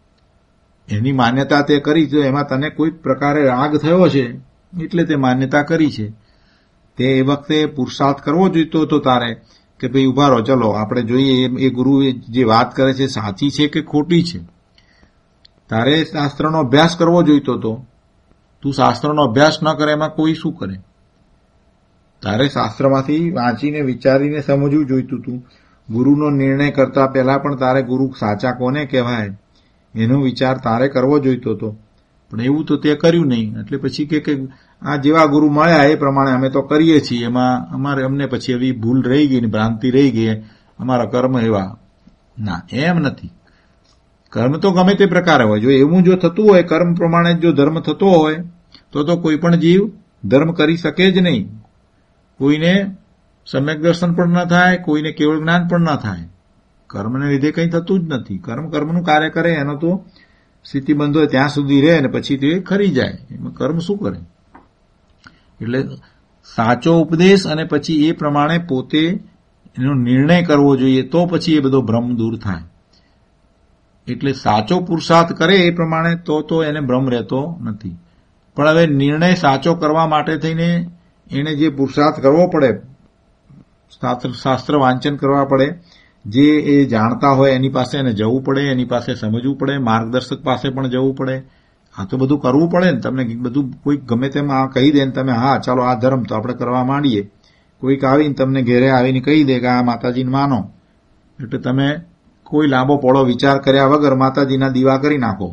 એની માન્યતા તે કરી, તો એમાં તને કોઈ પ્રકારે રાગ થયો છે એટલે તે માન્યતા કરી છે. તે એ વખતે પુરુષાર્થ કરવો જોઈતો હતો તારે કે ભાઈ ઉભા રહો, ચલો આપણે જોઈએ એ ગુરુ જે વાત કરે છે સાચી છે કે ખોટી છે. તારે શાસ્ત્રનો અભ્યાસ કરવો જોઈતો હતો. તું શાસ્ત્રનો અભ્યાસ ન કરે એમાં કોઈ શું કરે? તારે શાસ્ત્રમાંથી વાંચીને વિચારીને સમજવું જોઈતું હતું. ગુરુનો નિર્ણય કરતા પહેલા પણ તારે ગુરુ સાચા કોને કહેવાય એનો વિચાર તારે કરવો જોઈતો હતો. પણ એવું તો તે કર્યું નહીં. એટલે પછી કે આ જેવા ગુરુ મળ્યા એ પ્રમાણે અમે તો કરીએ છીએ, એમાં અમને પછી એવી ભૂલ રહી ગઈ, ભ્રાંતિ રહી ગઈ, અમારા કર્મ એવા. ના, એમ નથી. કર્મ તો ગમે તે પ્રકારે હોય. જો એવું જો થતું હોય, કર્મ પ્રમાણે જો ધર્મ થતો હોય તો કોઈ પણ જીવ ધર્મ કરી શકે જ નહીં. કોઈને સમ્યક દર્શન પણ ન થાય, કોઈને કેવળ જ્ઞાન પણ ન થાય. કર્મને લીધે કંઈ થતું જ નથી. કર્મનું કાર્ય કરે, એનો તો સ્થિતિબંધ હોય ત્યાં સુધી રહે અને પછી તે ખરી જાય. એમાં કર્મ શું કરે? એટલે સાચો ઉપદેશ અને પછી એ પ્રમાણે પોતે એનો નિર્ણય કરવો જોઈએ, તો પછી એ બધો ભ્રમ દૂર થાય. એટલે સાચો પુરુષાર્થ કરે એ પ્રમાણે તો એને ભ્રમ રહેતો નથી. પણ હવે નિર્ણય સાચો કરવા માટે થઈને એને જે પુરુષાર્થ કરવો પડે, શાસ્ત્ર વાંચન કરવા પડે, જે એ જાણતા હોય એની પાસે એને જવું પડે, એની પાસે સમજવું પડે, માર્ગદર્શક પાસે પણ જવું પડે. આ તો બધું કરવું પડે ને. તમને બધું કોઈ ગમે તેમ કહી દે ને તમે હા ચાલો આ ધર્મ તો આપણે કરવા માંડીએ. કોઈક આવીને તમને ઘેરે આવીને કહી દે કે આ માતાજીને માનો, એટલે તમે કોઈ લાંબો પોળો વિચાર કર્યા વગર માતાજીના દીવા કરી નાખો.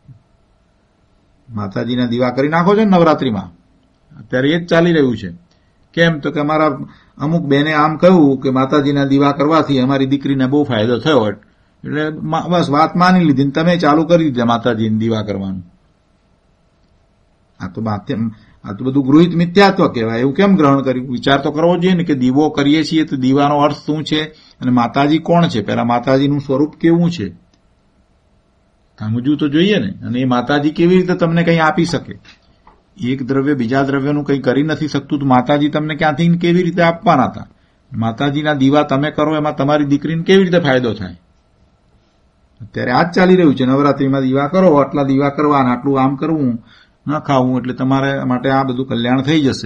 માતાજીના દીવા કરી નાખો છો ને નવરાત્રીમાં. અત્યારે એ જ ચાલી રહ્યું છે. કેમ તો કે અમારા અમુક બેને આમ કહ્યું કે માતાજીના દીવા કરવાથી અમારી દીકરીને બહુ ફાયદો થયો, એટલે બસ વાત માની લીધી ને તમે ચાલુ કરી દીધા માતાજીને દીવા કરવાનું. આ તો બધું ગૃહિત મિથ્યાત્વ કહેવાય. એવું કેમ ગ્રહણ કર્યું? વિચાર તો કરવો જોઈએ ને કે દીવો કરીએ છીએ તો દીવાનો અર્થ શું છે અને માતાજી કોણ છે? પહેલા માતાજીનું સ્વરૂપ કેવું છે સમજવું તો જોઈએ ને. અને એ માતાજી કેવી રીતે તમને કંઈ આપી શકે? એક દ્રવ્ય બીજા દ્રવ્યનું કંઈ કરી નથી શકતું, તો માતાજી તમને ક્યાંથી કેવી રીતે આપવાના હતા? માતાજીના દીવા તમે કરો એમાં તમારી દીકરીને કેવી રીતે ફાયદો થાય? અત્યારે આ જ ચાલી રહ્યું છે. નવરાત્રીમાં દીવા કરો, આટલા દીવા કરવા, આટલું આમ કરવું, ન ખાવું, એટલે તમારા માટે આ બધું કલ્યાણ થઈ જશે.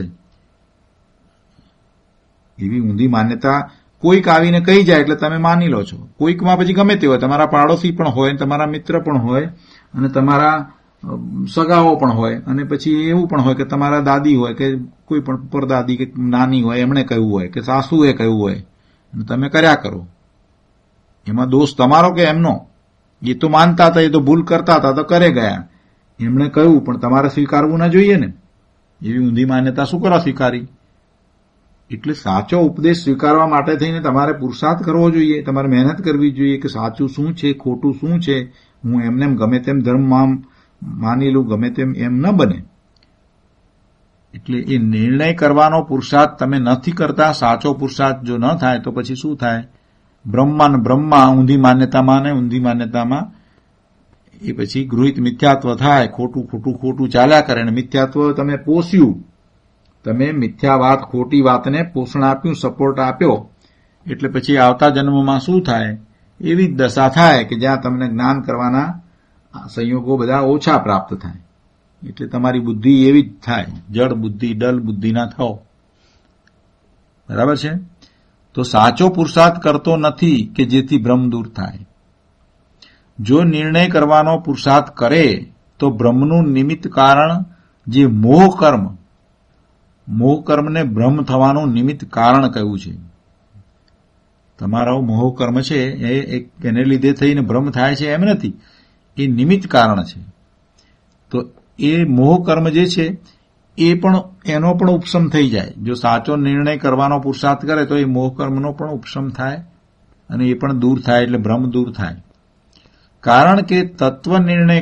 એવી ઊંધી માન્યતા કોઈક આવીને કહી જાય એટલે તમે માની લો છો. કોઈકમાં પછી ગમે તે હોય, તમારા પાડોશી પણ હોય, તમારા મિત્ર પણ હોય, અને તમારા સગાઓ પણ હોય, અને પછી એવું પણ હોય કે તમારા દાદી હોય કે કોઈ પણ પરદાદી કે નાની હોય, એમણે કહ્યું હોય કે સાસુએ કહ્યું હોય, અને તમે કર્યા કરો. એમાં દોષ તમારો કે એમનો? એ તો માનતા હતા, એ તો ભૂલ કરતા હતા તો કરે ગયા. એમણે કહ્યું પણ તમારે સ્વીકારવું ના જોઈએ ને. એવી ઊંધી માન્યતા શું કરવા સ્વીકારી? એટલે સાચો ઉપદેશ સ્વીકારવા માટે થઈને તમારે પુરુષાર્થ કરવો જોઈએ, તમારે મહેનત કરવી જોઈએ કે સાચું શું છે, ખોટું શું છે. હું એમને ગમે તેમ ધર્મમાં માની લઉં, ગમે તેમ એમ ન બને. એટલે એ નિર્ણય કરવાનો પુરુષાર્થ તમે નથી કરતા. સાચો પુરુષાર્થ જો ન થાય તો પછી શું થાય? બ્રહ્મા ઊંધી માન્યતામાં ને ઊંધી માન્યતામાં એ પછી ગૃહિત મિથ્યાત્વ થાય. ખોટું ચાલ્યા કરે. અને મિથ્યાત્વ તમે પોષ્યું, તમે મિથ્યા વાત, ખોટી વાતને પોષણ આપ્યું, સપોર્ટ આપ્યો, એટલે પછી આવતા જન્મમાં શું થાય? એવી જ દશા થાય કે જ્યાં તમને જ્ઞાન કરવાના સંયોગો બધા ઓછા પ્રાપ્ત થાય. એટલે તમારી બુદ્ધિ એવી જ થાય, જડ બુદ્ધિ, ડલ બુદ્ધિ ના થાઓ. બરાબર છે? તો સાચો પુરુષાર્થ કરતો નથી કે જેથી ભ્રમ દૂર થાય. જો નિર્ણય કરવાનો પુરુષાર્થ કરે તો ભ્રમનું નિમિત્ત કારણ જે મોહ કર્મને ભ્રમ થવાનું નિમિત્ત કારણ કહ્યું છે. તમારો મોહ કર્મ છે એને લીધે થઈને ભ્રમ થાય છે એમ નથી, એ નિમિત્ત કારણ છે. તો એ મોહ કર્મ જે છે એનો પણ ઉપશમ થઈ જાય. જો સાચો નિર્ણય કરવાનો પુરુષાર્થ કરે તો એ મોહ કર્મનો પણ ઉપશમ થાય અને એ પણ દૂર થાય, એટલે ભ્રમ દૂર થાય. કારણ કે તત્વ નિર્ણય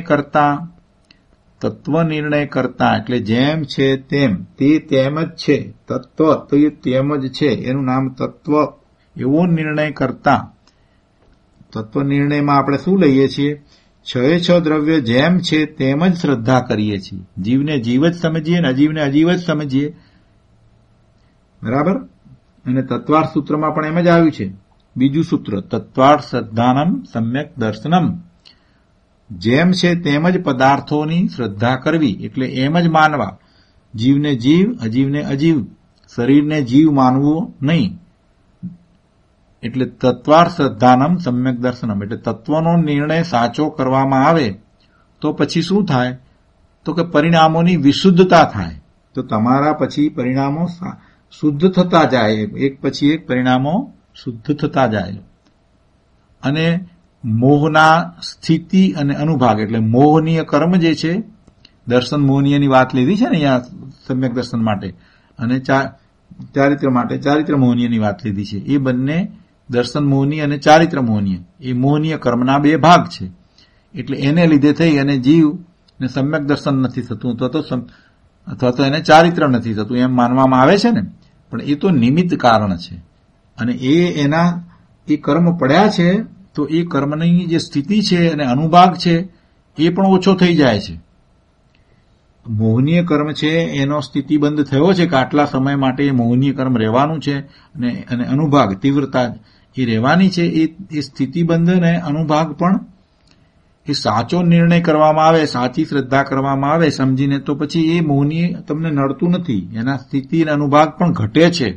કરતા એટલે જેમ છે તેમ, તે તેમ જ છે. તત્વ તો એ તેમ જ છે, એનું નામ તત્વ. એવો નિર્ણય કરતા, તત્વ નિર્ણયમાં આપણે શું લઈએ છીએ? 6 દ્રવ્ય જેમ છે તેમ જ શ્રદ્ધા કરીએ છીએ. જીવને જીવ જ સમજીએ ને અજીવને અજીવ જ સમજીએ. બરાબર? અને તત્વાર્થ સૂત્રમાં પણ એમ જ આવ્યું છે. બીજું સૂત્ર, તત્વાર્થ શ્રદ્ધાનમ સમ્યક દર્શનમ. જેમ છે તેમ જ પદાર્થોની શ્રદ્ધા કરવી, એટલે એમ જ માનવા. જીવને જીવ, અજીવને અજીવ, શરીરને જીવ માનવું નહીં. એટલે તત્વાર શ્રદ્ધાનમ સમ્યક દર્શનમ, એટલે તત્વનો નિર્ણય સાચો કરવામાં આવે તો પછી શું થાય? તો કે પરિણામોની વિશુદ્ધતા થાય. તો તમારા પછી પરિણામો શુદ્ધ થતા જાય, એક પછી એક પરિણામો શુદ્ધ થતા જાય. અને મોહના સ્થિતિ અને અનુભાગ, એટલે મોહનીય કર્મ જે છે, દર્શન મોહનીયની વાત લીધી છે ને અહીંયા સમ્યક દર્શન માટે, અને ચારિત્ર માટે ચારિત્ર મોહનીયની વાત લીધી છે. એ બંને દર્શન મોહનીય અને ચારિત્ર મોહનીય, એ મોહનીય કર્મના બે ભાગ છે. એટલે એને લીધે થઈ અને જીવ ને સમ્યક દર્શન નથી થતું, અથવા તો એને ચારિત્ર નથી થતું એમ માનવામાં આવે છે ને. પણ એ તો નિમિત્ત કારણ છે, અને એના એ કર્મ પડ્યા છે તો એ કર્મની જે સ્થિતિ છે અને અનુભાગ છે એ પણ ઓછો થઈ જાય છે. મોહનીય કર્મ છે એનો સ્થિતિબંધ થયો છે કે આટલા સમય માટે એ મોહનીય કર્મ રહેવાનું છે, અને અનુભાગ તીવ્રતા એ રહેવાની છે. એ સ્થિતિબંધ અને અનુભાગ પણ એ સાચો નિર્ણય કરવામાં આવે, સાચી શ્રદ્ધા કરવામાં આવે સમજીને, તો પછી એ મોહનીય તમને નડતું નથી. એના સ્થિતિ અને અનુભાગ પણ ઘટે છે.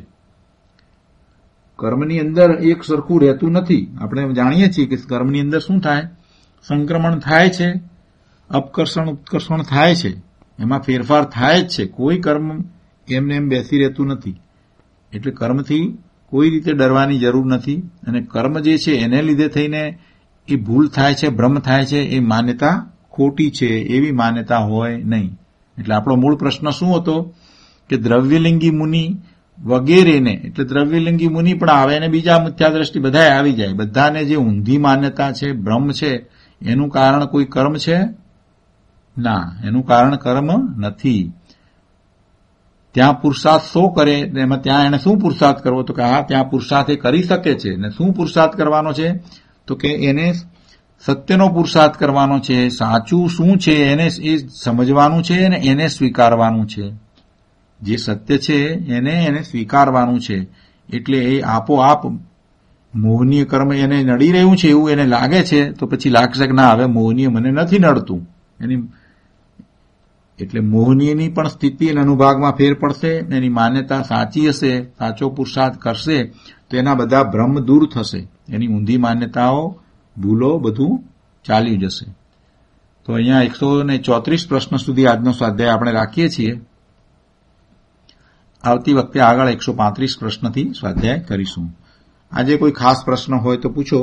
કર્મની અંદર એક સરખું રહેતું નથી. આપણે જાણીએ છીએ કે કર્મની અંદર શું થાય? સંક્રમણ થાય છે, અપકર્ષણ ઉત્કર્ષણ થાય છે, એમાં ફેરફાર થાય જ છે. કોઈ કર્મ એમને એમ બેસી રહેતું નથી. એટલે કર્મથી કોઈ રીતે ડરવાની જરૂર નથી. અને કર્મ જે છે એને લીધે થઈને એ ભૂલ થાય છે, ભ્રમ થાય છે, એ માન્યતા ખોટી છે, એવી માન્યતા હોય નહીં. એટલે આપણો મૂળ પ્રશ્ન શું હતો કે દ્રવ્યલિંગી મુનિ વગેરેને, એટલે દ્રવ્યલિંગી મુનિ પણ આવે અને બીજા મિથ્યા દ્રષ્ટિ બધાએ આવી જાય. બધાને જે ઊંધી માન્યતા છે, ભ્રમ છે, એનું કારણ કોઈ કર્મ છે? ના, એનું કારણ કર્મ નથી. ત્યાં પુરુષાર્થ શો કરે, એમાં ત્યાં એને શું પુરુષાર્થ કરવો? તો કે હા, ત્યાં પુરુષાર્થ એ કરી શકે છે. ને શું પુરુષાર્થ કરવાનો છે? તો કે એને સત્યનો પુરુષાર્થ કરવાનો છે. સાચું શું છે એને એ સમજવાનું છે અને એને સ્વીકારવાનું છે. જે સત્ય છે એને સ્વીકારવાનું છે. એટલે એ આપોઆપ મોહનીય કર્મ એને નડી રહ્યું છે એવું એને લાગે છે, તો પછી લાગશે કે ના, હવે મોહનીય મને નથી નડતું. એટલે મોહનીયની પણ સ્થિતિ અને અનુભાગમાં ફેર પડશે. એની માન્યતા સાચી હશે, સાચો પુરુષાર્થ કરશે તો એના બધા ભ્રમ દૂર થશે. એની ઊંધી માન્યતાઓ, ભૂલો બધું ચાલી જશે. તો અહીંયા 134 પ્રશ્ન સુધી આજનો સ્વાધ્યાય આપણે રાખીએ છીએ. આવતી વખતે આગળ 135 પ્રશ્નથી સ્વાધ્યાય કરીશું. આજે કોઈ ખાસ પ્રશ્ન હોય તો પૂછો.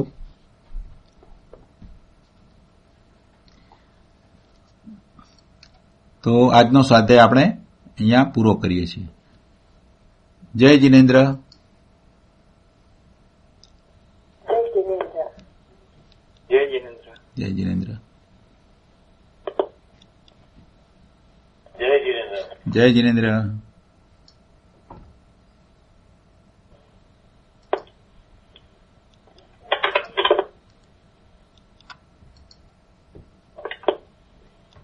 તો આજનો સ્વાધ્યાય આપણે અહીંયા પૂરો કરીએ છીએ. જય જિનેન્દ્ર. જય જિનેન્દ્ર. જય જિનેન્દ્ર. જય જિનેન્દ્ર.